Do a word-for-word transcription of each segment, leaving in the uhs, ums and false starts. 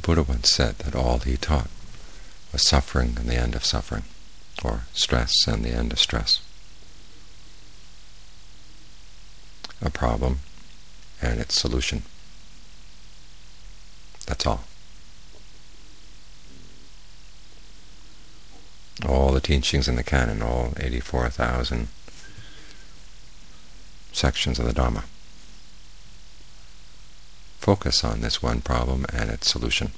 Buddha once said that all he taught was suffering and the end of suffering, or stress and the end of stress. A problem and its solution. That's all. All the teachings in the canon, all eighty-four thousand sections of the Dhamma, focus on this one problem and its solution.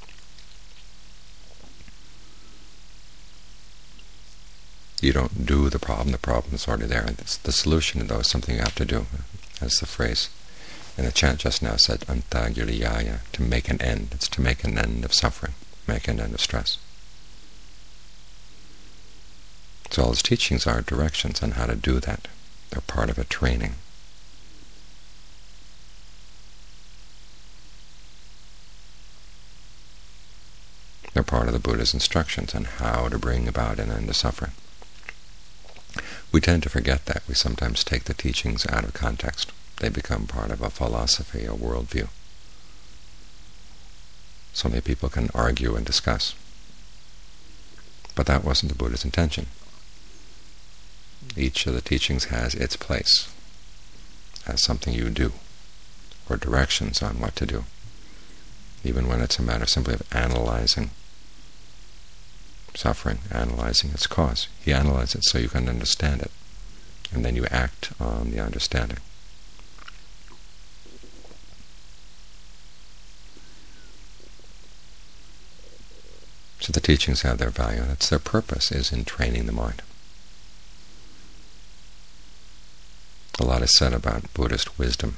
You don't do the problem, the problem is already there. It's the solution, though, is something you have to do, as the phrase in the chant just now said, antagiriyaya, to make an end. It's to make an end of suffering, make an end of stress. So all his teachings are directions on how to do that. They're part of a training. They're part of the Buddha's instructions on how to bring about an end to suffering. We tend to forget that. We sometimes take the teachings out of context. They become part of a philosophy, a worldview. So many people can argue and discuss. But that wasn't the Buddha's intention. Each of the teachings has its place, as something you do, or directions on what to do, even when it's a matter simply of analyzing suffering, analyzing its cause. You analyze it so you can understand it, and then you act on the understanding. So the teachings have their value. That's their purpose, is in training the mind. A lot is said about Buddhist wisdom.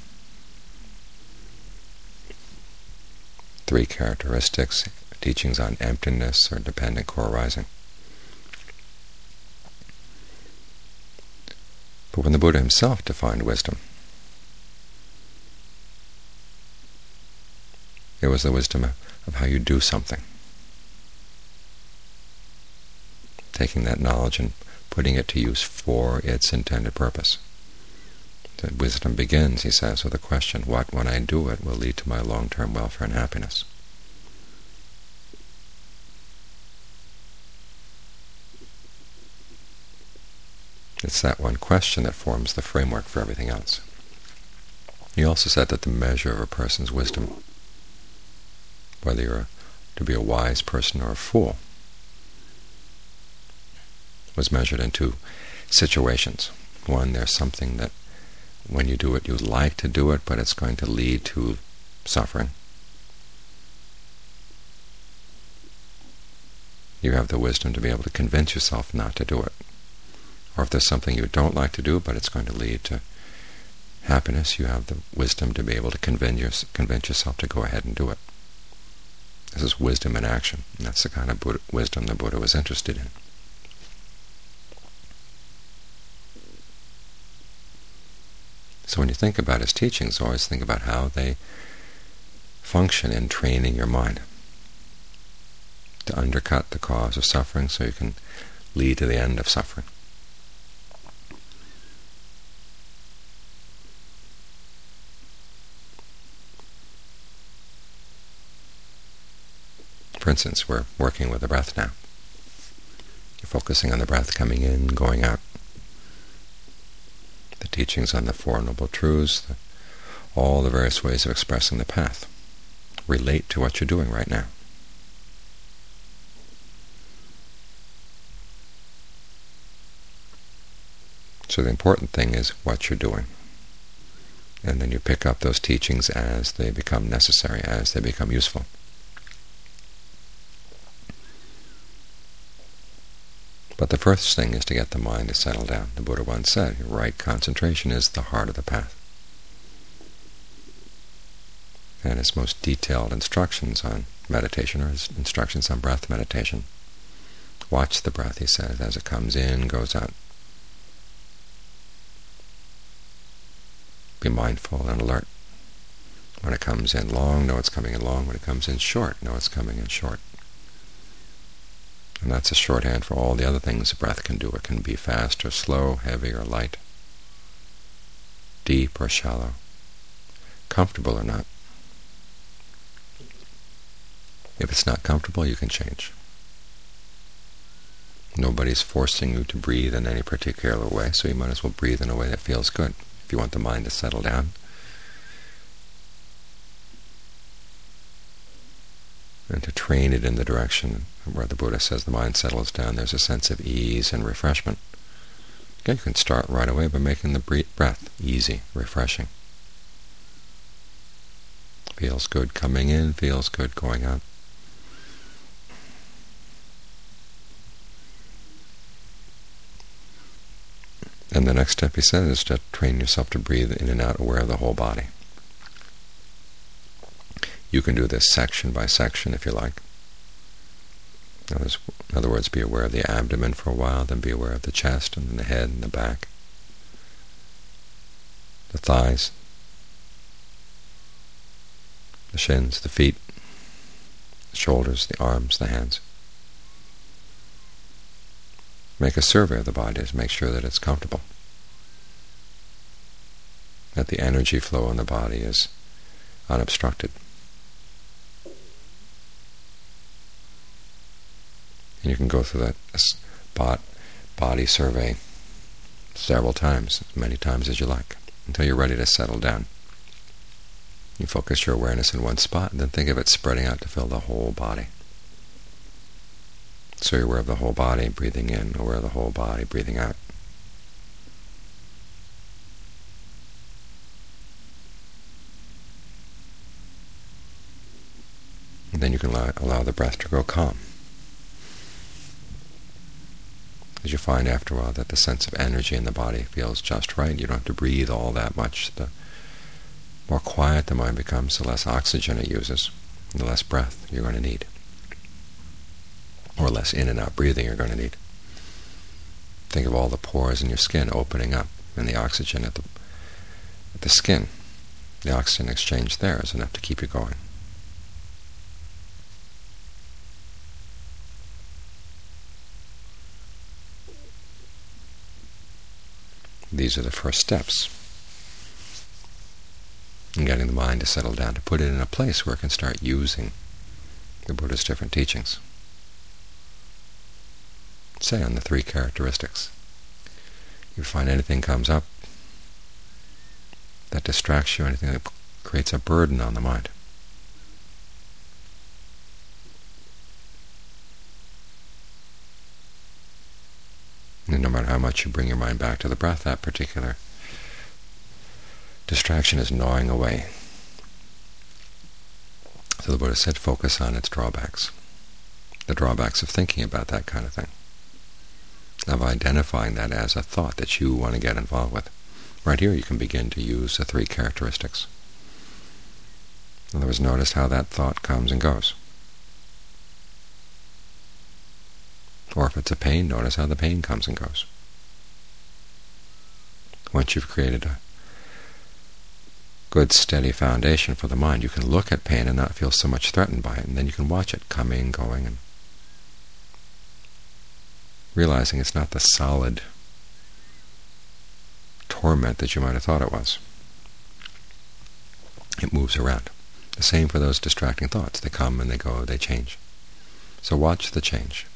Three characteristics, teachings on emptiness or dependent co-arising. But when the Buddha himself defined wisdom, it was the wisdom of how you do something. Taking that knowledge and putting it to use for its intended purpose. The wisdom begins, he says, with a question, what, when I do it, will lead to my long-term welfare and happiness? It's that one question that forms the framework for everything else. He also said that the measure of a person's wisdom, whether you're to be a wise person or a fool, was measured in two situations. One, there's something that when you do it, you like to do it, but it's going to lead to suffering. You have the wisdom to be able to convince yourself not to do it. Or if there's something you don't like to do, but it's going to lead to happiness, you have the wisdom to be able to convince, your, convince yourself to go ahead and do it. This is wisdom in action, and that's the kind of Buddha, wisdom the Buddha was interested in. So when you think about his teachings, always think about how they function in training your mind to undercut the cause of suffering so you can lead to the end of suffering. For instance, we're working with the breath now. You're focusing on the breath coming in, going out. The teachings on the Four Noble Truths, the, all the various ways of expressing the path, relate to what you're doing right now. So the important thing is what you're doing. And then you pick up those teachings as they become necessary, as they become useful. But the first thing is to get the mind to settle down. The Buddha once said, right concentration is the heart of the path. And his most detailed instructions on meditation are his instructions on breath meditation. Watch the breath, he says, as it comes in, goes out. Be mindful and alert. When it comes in long, know it's coming in long. When it comes in short, know it's coming in short. And that's a shorthand for all the other things the breath can do. It can be fast or slow, heavy or light, deep or shallow, comfortable or not. If it's not comfortable, you can change. Nobody's forcing you to breathe in any particular way, so you might as well breathe in a way that feels good. If you want the mind to settle down, and to train it in the direction where the Buddha says the mind settles down, there's a sense of ease and refreshment. Okay, you can start right away by making the breath easy, refreshing. Feels good coming in, feels good going out. And the next step, he said, is to train yourself to breathe in and out, aware of the whole body. You can do this section by section if you like. In other words, be aware of the abdomen for a while, then be aware of the chest, and then the head and the back, the thighs, the shins, the feet, the shoulders, the arms, the hands. Make a survey of the body to make sure that it's comfortable, that the energy flow in the body is unobstructed. And you can go through that body survey several times, as many times as you like, until you're ready to settle down. You focus your awareness in one spot, and then think of it spreading out to fill the whole body. So you're aware of the whole body, breathing in, aware of the whole body, breathing out. And then you can allow, allow the breath to grow calm. As you find after a while that the sense of energy in the body feels just right, you don't have to breathe all that much. The more quiet the mind becomes, the less oxygen it uses, and the less breath you're going to need, or less in and out breathing you're going to need. Think of all the pores in your skin opening up, and the oxygen at the, at the skin. The oxygen exchange there is enough to keep you going. These are the first steps in getting the mind to settle down, to put it in a place where it can start using the Buddha's different teachings. Say on the three characteristics. You find anything comes up that distracts you, anything that creates a burden on the mind. And no matter how much you bring your mind back to the breath, that particular distraction is gnawing away. So the Buddha said, focus on its drawbacks, the drawbacks of thinking about that kind of thing, of identifying that as a thought that you want to get involved with. Right here you can begin to use the three characteristics. In other words, notice how that thought comes and goes. Or if it's a pain, notice how the pain comes and goes. Once you've created a good, steady foundation for the mind, you can look at pain and not feel so much threatened by it, and then you can watch it coming, going, and realizing it's not the solid torment that you might have thought it was. It moves around. The same for those distracting thoughts. They come and they go, they change. So watch the change.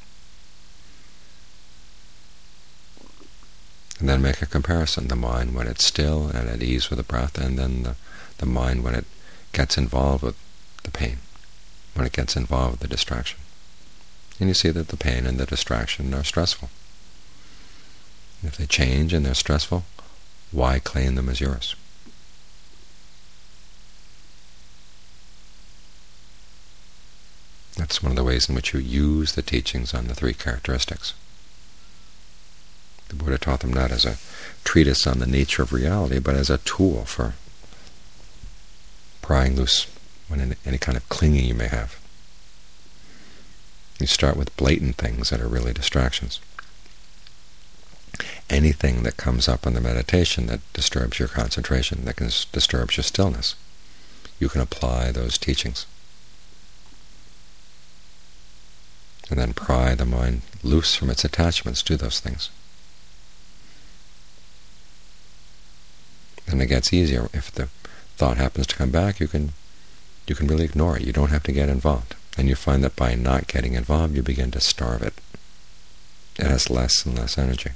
And then make a comparison, the mind when it's still and at ease with the breath, and then the, the mind when it gets involved with the pain, when it gets involved with the distraction. And you see that the pain and the distraction are stressful. And if they change and they're stressful, why claim them as yours? That's one of the ways in which you use the teachings on the three characteristics. The Buddha taught them not as a treatise on the nature of reality, but as a tool for prying loose when any kind of clinging you may have. You start with blatant things that are really distractions. Anything that comes up in the meditation that disturbs your concentration, that can disturbs your stillness, you can apply those teachings. And then pry the mind loose from its attachments to those things. And it gets easier. If the thought happens to come back, you can you can really ignore it. You don't have to get involved. And you find that by not getting involved, you begin to starve it. It has less and less energy.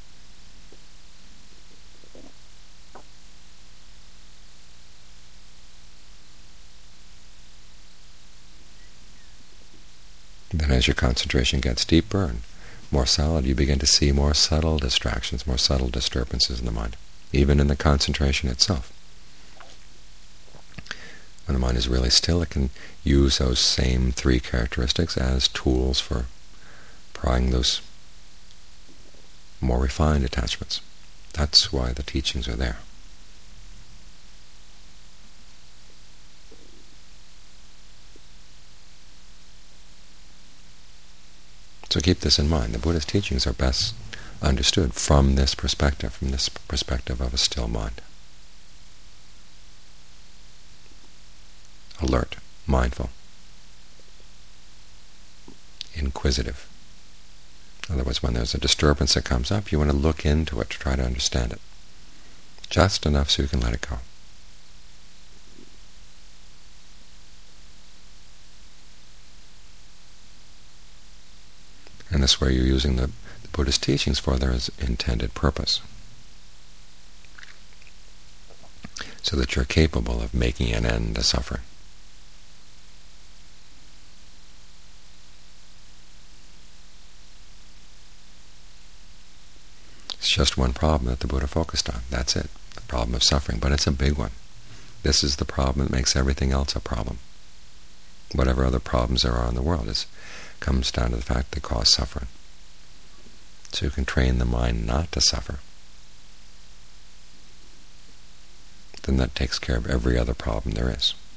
Then as your concentration gets deeper and more solid, you begin to see more subtle distractions, more subtle disturbances in the mind, even in the concentration itself. When the mind is really still, it can use those same three characteristics as tools for prying those more refined attachments. That's why the teachings are there. So keep this in mind. The Buddha's teachings are best understood from this perspective, from this perspective of a still mind. Alert, mindful, inquisitive. In other words, when there's a disturbance that comes up, you want to look into it to try to understand it, just enough so you can let it go. And this is where you're using the, the Buddhist teachings for their intended purpose, so that you're capable of making an end to suffering. It's just one problem that the Buddha focused on. That's it, the problem of suffering, but it's a big one. This is the problem that makes everything else a problem. Whatever other problems there are in the world is comes down to the fact they cause suffering. So you can train the mind not to suffer. Then that takes care of every other problem there is.